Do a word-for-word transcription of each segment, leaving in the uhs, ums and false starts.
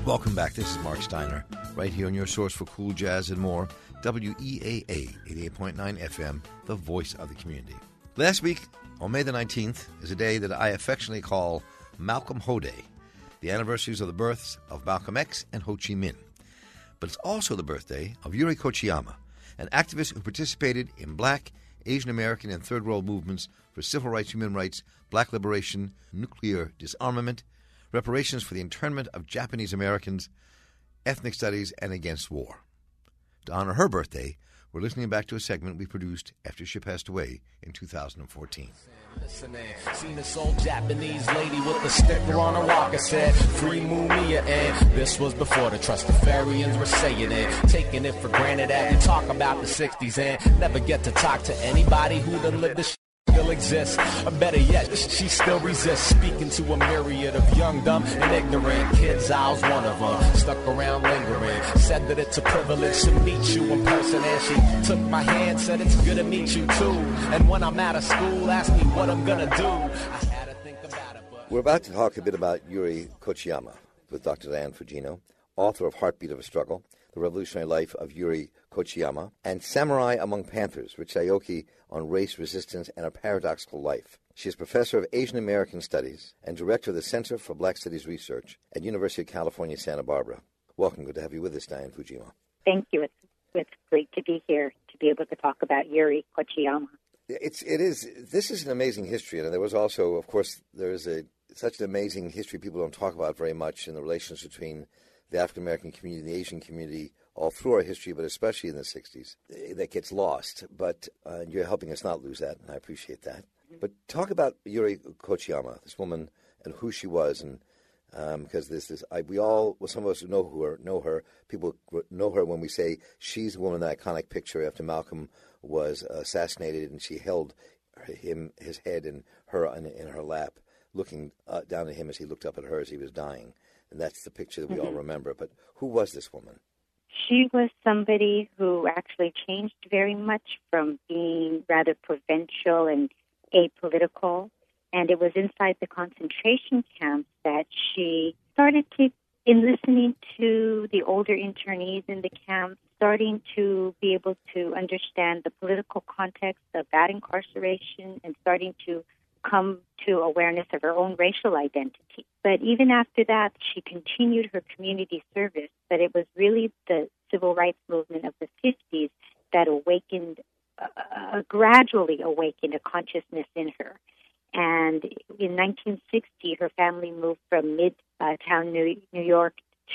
Welcome back. This is Mark Steiner, right here on your source for cool jazz and more, W E A A eighty-eight point nine F M, the voice of the community. Last week, on May the nineteenth, is a day that I affectionately call Malcolm Ho Day, the anniversaries of the births of Malcolm X and Ho Chi Minh. But it's also the birthday of Yuri Kochiyama, an activist who participated in black, Asian American, and Third World movements for civil rights, human rights, black liberation, nuclear disarmament, reparations for the internment of Japanese Americans, ethnic studies, and against war. To honor her birthday, we're listening back to a segment we produced after she passed away in two thousand fourteen. Listen in. Seen this old Japanese lady with a sticker on her walker said, "Free Mumia," and this was before the Trustafarians were saying it, taking it for granted that we talk about the sixties and never get to talk to anybody who done lived this still exists, or better yet, she still resists speaking to a myriad of young, dumb, and ignorant kids. I was one of them, stuck around lingering, said that it's a privilege to meet you in person, and she took my hand, said it's good to meet you too, and when I'm out of school, asked me what I'm gonna do. I had to think about it, but... We're about to talk a bit about Yuri Kochiyama with Doctor Diane Fujino, author of Heartbeat of a Struggle, The Revolutionary Life of Yuri Kochiyama, and Samurai Among Panthers, Rich Aoki on Race, Resistance, and a Paradoxical Life. She is professor of Asian American Studies and director of the Center for Black Studies Research at University of California, Santa Barbara. Welcome. Good to have you with us, Diane Fujima. Thank you. It's, it's great to be here to be able to talk about Yuri Kochiyama. It's, it is, this is an amazing history, and there was also, of course, there is a such an amazing history people don't talk about very much in the relations between the African-American community and the Asian community all through our history, but especially in the sixties. That gets lost, but uh, you're helping us not lose that, and I appreciate that. Mm-hmm. But talk about Yuri Kochiyama, this woman, and who she was, and um, because this, this, I, we all, well, some of us who know who her, know her. People know her when we say she's the woman, that iconic picture after Malcolm was assassinated, and she held him, his head, and her in, in her lap, looking uh, down at him as he looked up at her as he was dying. And that's the picture that we mm-hmm. all remember. But who was this woman? She was somebody who actually changed very much from being rather provincial and apolitical. And it was inside the concentration camps that she started to, in listening to the older internees in the camps, starting to be able to understand the political context of that incarceration and starting to come to awareness of her own racial identity. But even after that, she continued her community service. But it was really the civil rights movement of the fifties that awakened, uh, gradually awakened a consciousness in her. And in nineteen sixty, her family moved from Midtown New York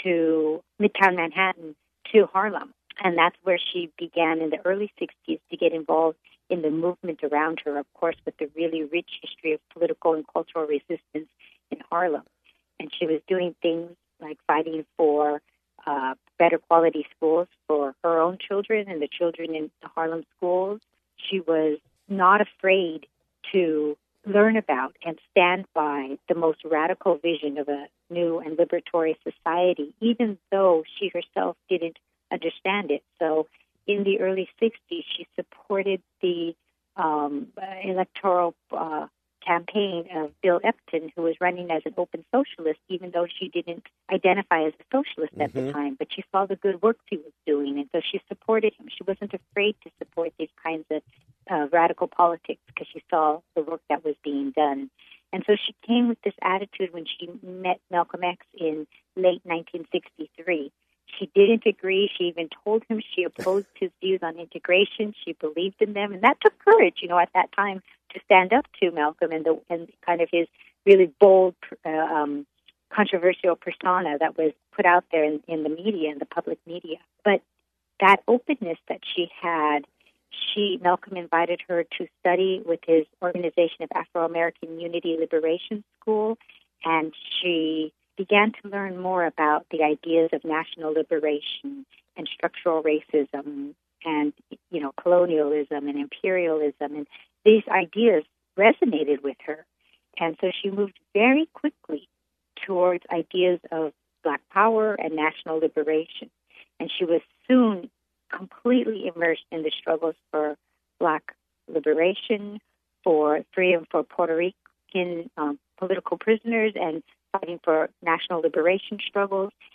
to Midtown Manhattan to Harlem. And that's where she began in the early sixties to get involved in the movement around her, of course, with the really rich history of political and cultural resistance in Harlem. And she was doing things like fighting for uh, better quality schools for her own children and the children in the Harlem schools. She was not afraid to learn about and stand by the most radical vision of a new and liberatory society, even though she herself didn't understand it. So in the early sixties, she supported the um, electoral uh, campaign of Bill Epton, who was running as an open socialist, even though she didn't identify as a socialist mm-hmm. at the time. But she saw the good work he was doing, and so she supported him. She wasn't afraid to support these kinds of uh, radical politics because she saw the work that was being done. And so she came with this attitude when she met Malcolm X in late nineteen sixty-three. She didn't agree. She even told him she opposed his views on integration. She believed in them. And that took courage, you know, at that time to stand up to Malcolm and, the, and kind of his really bold, uh, um, controversial persona that was put out there in, in the media, in the public media. But that openness that she had, she, Malcolm invited her to study with his Organization of Afro-American Unity Liberation School, and she began to learn more about the ideas of national liberation and structural racism and, you know, colonialism and imperialism. And these ideas resonated with her. And so she moved very quickly towards ideas of Black power and national liberation. And she was soon completely immersed in the struggles for Black liberation, for freedom for Puerto Rican um, political prisoners, and fighting for national liberation struggles.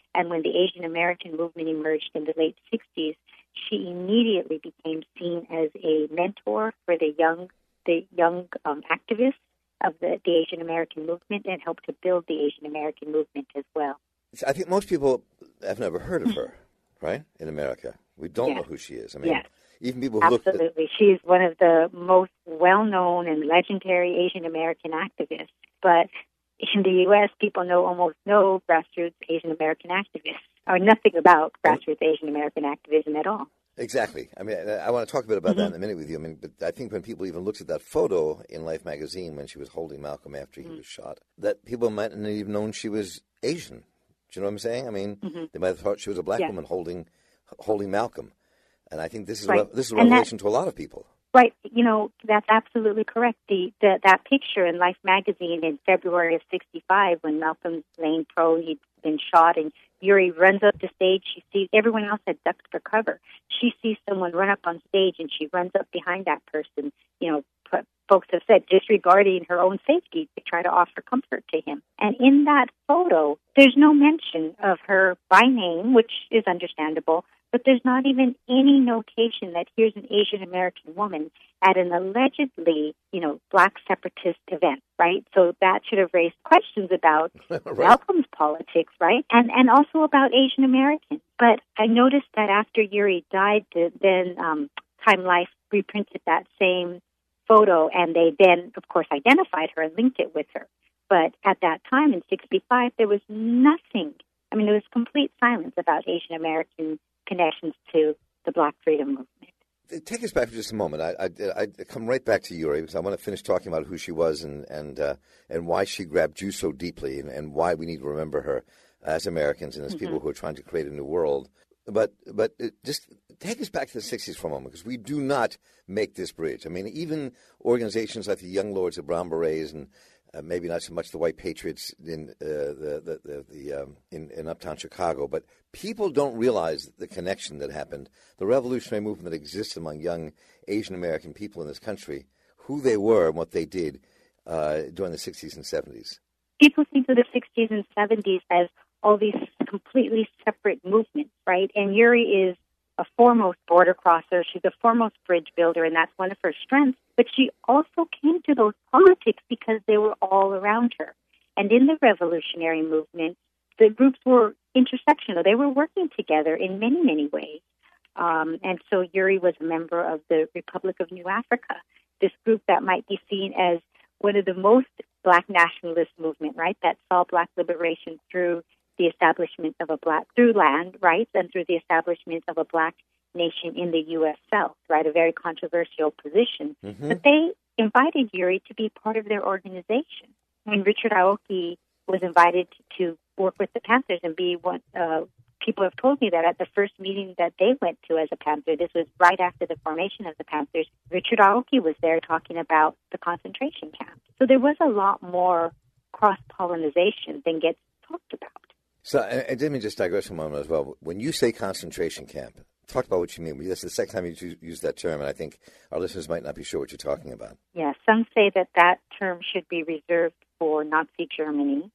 And when the Asian American movement emerged in the late sixties, she immediately became seen as a mentor for the young, the young um, activists of the, the Asian American movement, and helped to build the Asian American movement as well. I think most people have never heard of her, right? In America, we don't yes. know who she is. I mean, yes. even people who Absolutely. look. At... She's one of the most well-known and legendary Asian American activists. But in the U S, people know almost no grassroots Asian American activists, or nothing about grassroots Asian American activism at all. Exactly. I mean, I, I want to talk a bit about mm-hmm. that in a minute with you. I mean, but I think when people even looked at that photo in Life magazine when she was holding Malcolm after he mm-hmm. was shot, that people might not have even known she was Asian. Do you know what I'm saying? I mean, mm-hmm. they might have thought she was a black yeah. woman holding holding Malcolm. And I think this is right. a, this is a revelation that, to a lot of people. Right. You know, that's absolutely correct. The, the that picture in Life magazine in February of sixty-five, when Malcolm's laying prone, he'd been shot, and Yuri runs up the stage. She sees everyone else had ducked for cover. She sees someone run up on stage, and she runs up behind that person. You know, p- folks have said disregarding her own safety to try to offer comfort to him. And in that photo, there's no mention of her by name, which is understandable. But there's not even any notation that here's an Asian American woman at an allegedly, you know, black separatist event, right? So that should have raised questions about right. Malcolm's politics, right? And and also about Asian Americans. But I noticed that after Yuri died, then um, Time Life reprinted that same photo, and they then, of course, identified her and linked it with her. But at that time, in sixty-five, there was nothing. I mean, there was complete silence about Asian American connections to the Black Freedom Movement. Take us back for just a moment. I, I, I come right back to Yuri because I want to finish talking about who she was and and uh, and why she grabbed you so deeply, and, and why we need to remember her as Americans and as mm-hmm. people who are trying to create a new world. But but just take us back to the sixties for a moment, because we do not make this bridge. I mean, even organizations like the Young Lords of Brown Berets and Uh, maybe not so much the White Patriots in uh, the the, the, the um, in, in uptown Chicago, but people don't realize the connection that happened, the revolutionary movement that exists among young Asian American people in this country, who they were and what they did uh, during the sixties and seventies. People think of the sixties and seventies as all these completely separate movements, right? And Yuri is a foremost border crosser. She's a foremost bridge builder, and that's one of her strengths. But she also came to those politics because they were all around her. And in the revolutionary movement, the groups were intersectional. They were working together in many, many ways. Um, and so Yuri was a member of the Republic of New Africa, this group that might be seen as one of the most black nationalist movement, right, that saw black liberation through the establishment of a black, through land rights and through the establishment of a black nation in the U S South, right, a very controversial position. Mm-hmm. But they invited Yuri to be part of their organization. When Richard Aoki was invited to, to work with the Panthers and be one, uh, people have told me that at the first meeting that they went to as a Panther, this was right after the formation of the Panthers, Richard Aoki was there talking about the concentration camp. So there was a lot more cross-pollinization than gets talked about. So, and let me just digress for a moment as well. When you say concentration camp, talk about what you mean. This is the second time you use that term, and I think our listeners might not be sure what you're talking about. Yeah, some say that that term should be reserved for Nazi Germany.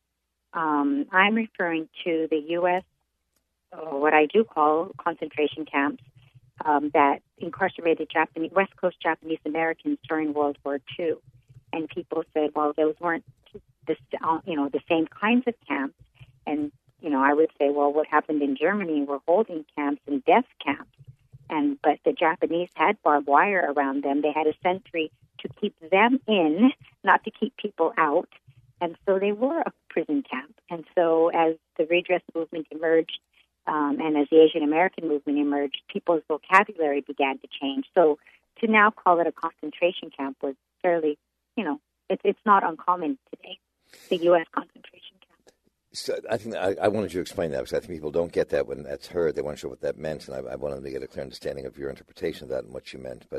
Um, I'm referring to the U S, or what I do call concentration camps, um, that incarcerated Japanese, West Coast Japanese Americans during World War Two. And people said, well, those weren't the, you know, the same kinds of camps. And you know, I would say, well, what happened in Germany were holding camps and death camps. And but the Japanese had barbed wire around them. They had a sentry to keep them in, not to keep people out. And so they were a prison camp. And so as the redress movement emerged, um, and as the Asian American movement emerged, people's vocabulary began to change. So to now call it a concentration camp was fairly, you know, it's it's not uncommon today, the U S concentration camp. So I think I, I wanted you to explain that, because I think people don't get that when that's heard. They weren't sure what that meant, and I, I wanted them to get a clear understanding of your interpretation of that and what you meant. But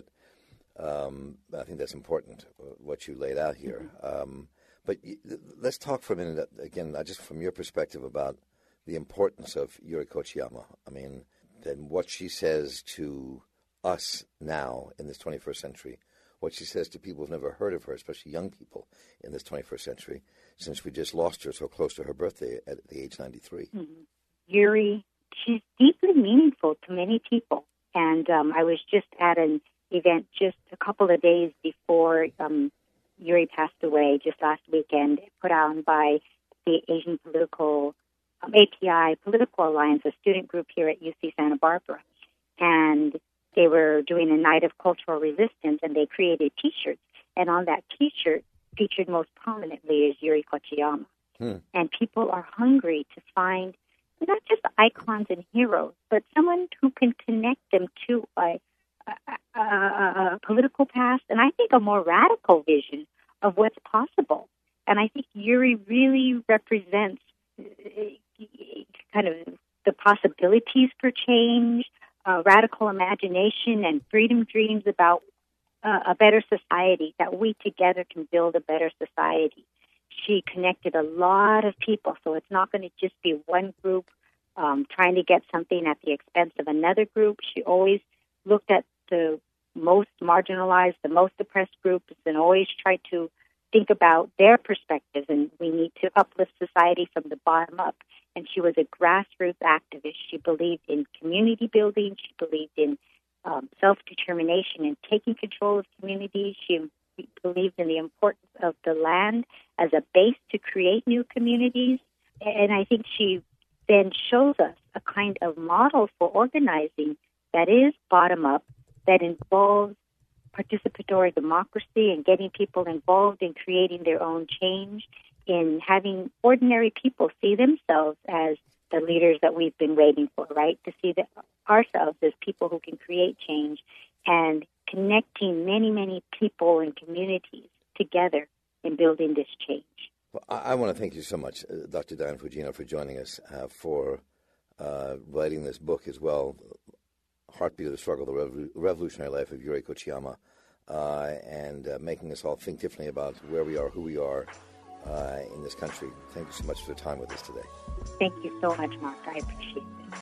um, I think that's important, what you laid out here. Mm-hmm. Um, but y- let's talk for a minute, again, not just from your perspective, about the importance of Yuri Kochiyama. I mean, then what she says to us now in this twenty-first century, what she says to people who've never heard of her, especially young people in this twenty-first century, since we just lost her so close to her birthday at the age ninety-three. Mm-hmm. Yuri, she's deeply meaningful to many people. And um, I was just at an event just a couple of days before um, Yuri passed away, just last weekend, put on by the Asian Political, um, A P I Political Alliance, a student group here at U C Santa Barbara. And they were doing a night of cultural resistance, and they created T-shirts. And on that T-shirt, featured most prominently is Yuri Kochiyama. Hmm. And people are hungry to find not just icons and heroes, but someone who can connect them to a, a, a, a political past, and I think a more radical vision of what's possible. And I think Yuri really represents kind of the possibilities for change, uh, radical imagination, and freedom dreams about uh, a better society, that we together can build a better society. She connected a lot of people, so it's not going to just be one group um, trying to get something at the expense of another group. She always looked at the most marginalized, the most oppressed groups, and always tried to think about their perspectives, and we need to uplift society from the bottom up. And she was a grassroots activist. She believed in community building. She believed in um, self-determination and taking control of communities. She believed in the importance of the land as a base to create new communities. And I think she then shows us a kind of model for organizing that is bottom-up, that involves participatory democracy and getting people involved in creating their own change, in having ordinary people see themselves as the leaders that we've been waiting for, right? To see that ourselves as people who can create change, and connecting many, many people and communities together in building this change. Well, I, I want to thank you so much, uh, Doctor Diane Fujino, for joining us, uh, for uh, writing this book as well, Heartbeat of the Struggle, the Revo- Revolutionary Life of Yuri Kochiyama, uh, and uh, making us all think differently about where we are, who we are uh, in this country. Thank you so much for the time with us today. Thank you so much, Mark. I appreciate it.